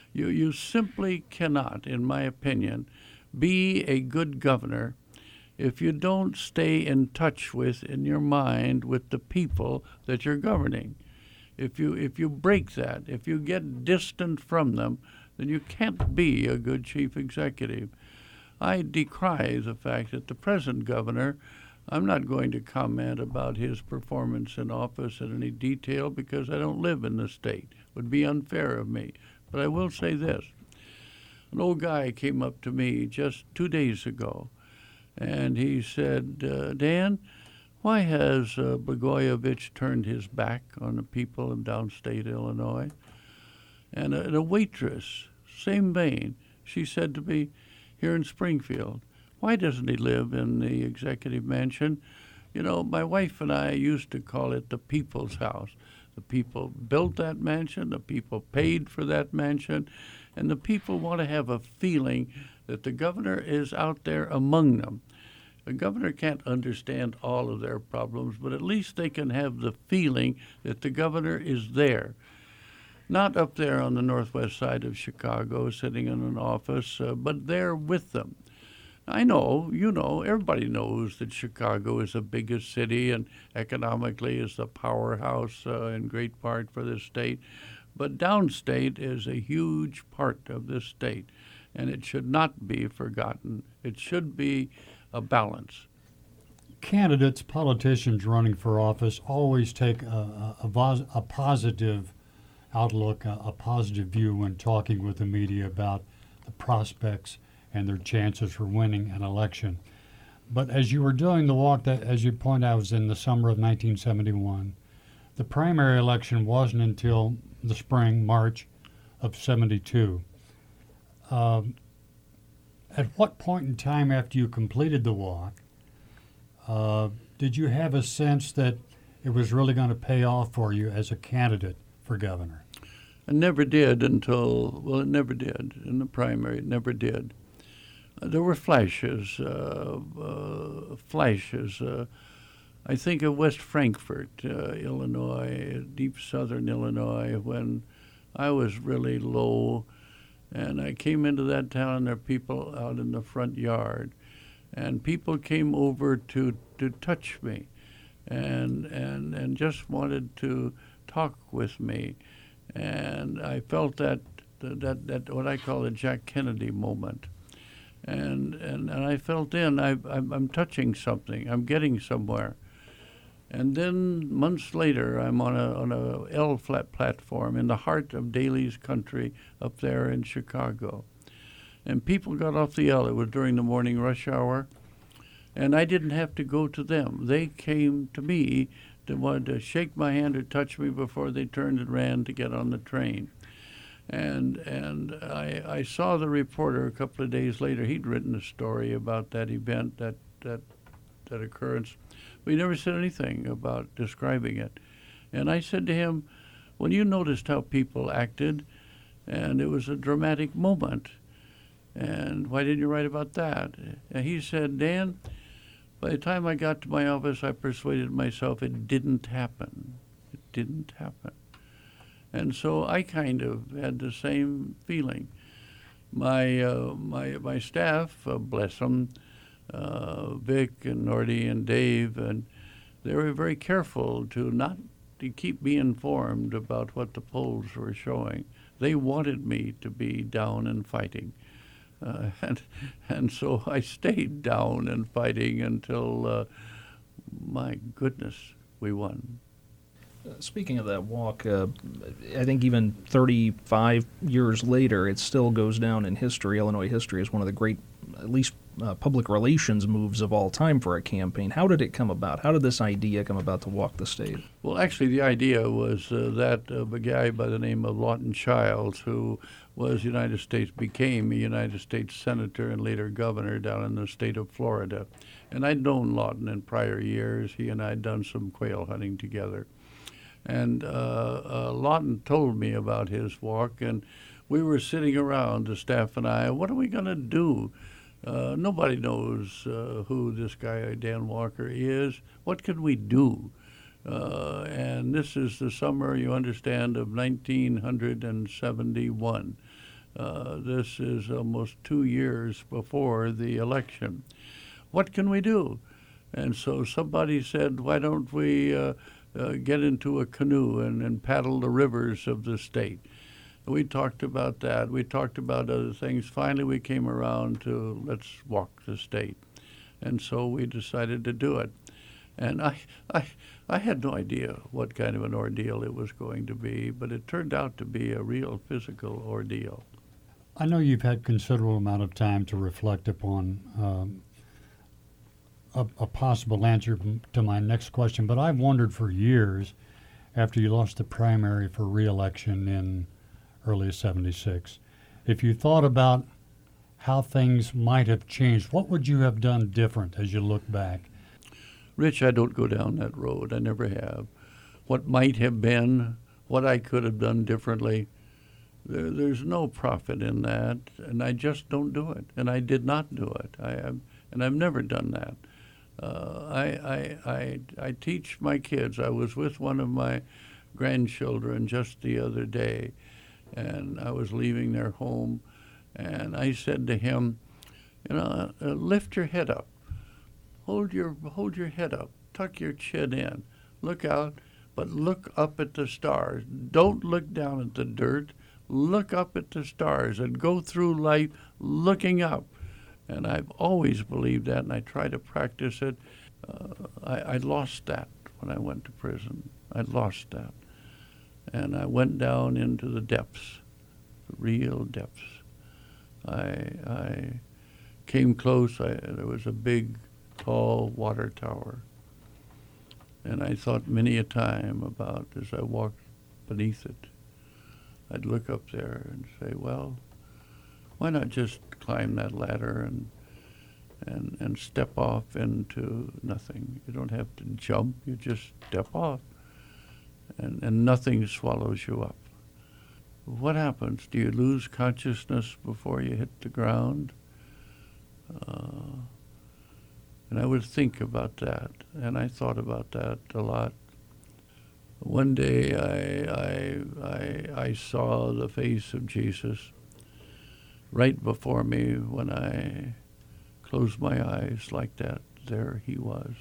You simply cannot, in my opinion, be a good governor if you don't stay in touch with, in your mind, with the people that you're governing. If you break that, if you get distant from them, then you can't be a good chief executive. I decry the fact that the present governor, I'm not going to comment about his performance in office in any detail because I don't live in the state. It would be unfair of me. But I will say this. An old guy came up to me just 2 days ago, and he said, Dan, why has Blagojevich turned his back on the people of downstate Illinois? And a waitress, same vein, she said to me here in Springfield, why doesn't he live in the executive mansion? You know, my wife and I used to call it the people's house. The people built that mansion, the people paid for that mansion, and the people want to have a feeling that the governor is out there among them. The governor can't understand all of their problems, but at least they can have the feeling that the governor is there. Not up there on the northwest side of Chicago sitting in an office, but there with them. I know, you know, everybody knows that Chicago is the biggest city and economically is the powerhouse in great part for this state. But downstate is a huge part of this state, and it should not be forgotten. It should be a balance. Candidates, politicians running for office always take a positive outlook, a positive view when talking with the media about the prospects and their chances for winning an election. But as you were doing the walk, that, as you point out, was in the summer of 1971. The primary election wasn't until the spring, March of 72. At what point in time after you completed the walk did you have a sense that it was really going to pay off for you as a candidate for governor? It never did until, well, it never did. In the primary, it never did. There were flashes. I think of West Frankfort, Illinois, deep southern Illinois, when I was really low, and I came into that town, and there were people out in the front yard, and people came over to touch me, and just wanted to talk with me, and I felt that what I call the Jack Kennedy moment. And I felt I'm touching something. I'm getting somewhere. And then months later, I'm on a L-flat platform in the heart of Daly's country up there in Chicago. And people got off the L. It was during the morning rush hour. And I didn't have to go to them. They came to me to want to shake my hand or touch me before they turned and ran to get on the train. And I saw the reporter a couple of days later. He'd written a story about that event, that occurrence, but he never said anything about describing it. And I said to him, well, you noticed how people acted, and it was a dramatic moment. And why didn't you write about that? And he said, Dan, by the time I got to my office, I persuaded myself it didn't happen. It didn't happen. And so I kind of had the same feeling. My staff, bless them, Vic and Nordy and Dave, and they were very careful to keep me informed about what the polls were showing. They wanted me to be down and fighting, and so I stayed down and fighting until, my goodness, we won. Speaking of that walk, I think even 35 years later, it still goes down in history, Illinois history, as one of the great, at least public relations moves of all time for a campaign. How did it come about? How did this idea come about to walk the state? Well, actually, the idea was that of a guy by the name of Lawton Childs, who became a United States Senator and later governor down in the state of Florida. And I'd known Lawton in prior years. He and I had done some quail hunting together. And Lawton told me about his walk, and we were sitting around, the staff and I, what are we going to do? Nobody knows who this guy, Dan Walker, is. What can we do? And this is the summer, you understand, of 1971. This is almost 2 years before the election. What can we do? And so somebody said, why don't we get into a canoe and paddle the rivers of the state? We talked about that. We talked about other things. Finally, we came around to let's walk the state. And so we decided to do it. And I had no idea what kind of an ordeal it was going to be, but it turned out to be a real physical ordeal. I know you've had considerable amount of time to reflect upon a possible answer to my next question, but I've wondered for years, after you lost the primary for re-election in early '76, if you thought about how things might have changed, what would you have done different as you look back? Rich, I don't go down that road. I never have. What might have been, what I could have done differently, there's no profit in that, and I just don't do it. And I did not do it. And I've never done that. I teach my kids. I was with one of my grandchildren just the other day, and I was leaving their home, and I said to him, lift your head up. Hold your head up. Tuck your chin in. Look out, but look up at the stars. Don't look down at the dirt. Look up at the stars and go through life looking up. And I've always believed that, and I try to practice it. I lost that when I went to prison. I lost that. And I went down into the depths, the real depths. I came close. There was a big, tall water tower. And I thought many a time about, as I walked beneath it, I'd look up there and say, well, why not just climb that ladder and step off into nothing? You don't have to jump, you just step off, and nothing swallows you up. What happens? Do you lose consciousness before you hit the ground? And I would think about that, and I thought about that a lot. One day I saw the face of Jesus right before me when I closed my eyes like that. There he was.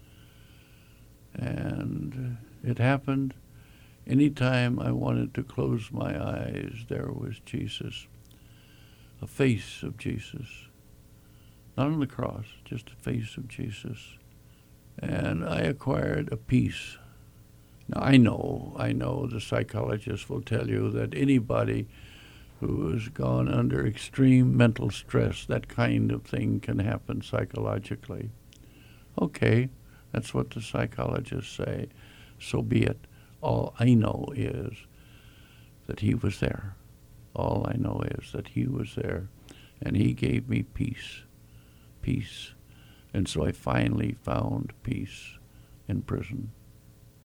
And it happened anytime I wanted to close my eyes, there was Jesus, a face of Jesus. Not on the cross, just a face of Jesus. And I acquired a peace. Now, I know the psychologists will tell you that anybody who has gone under extreme mental stress, that kind of thing can happen psychologically. Okay, that's what the psychologists say. So be it. All I know is that he was there. All I know is that he was there, and he gave me peace. Peace. And so I finally found peace in prison.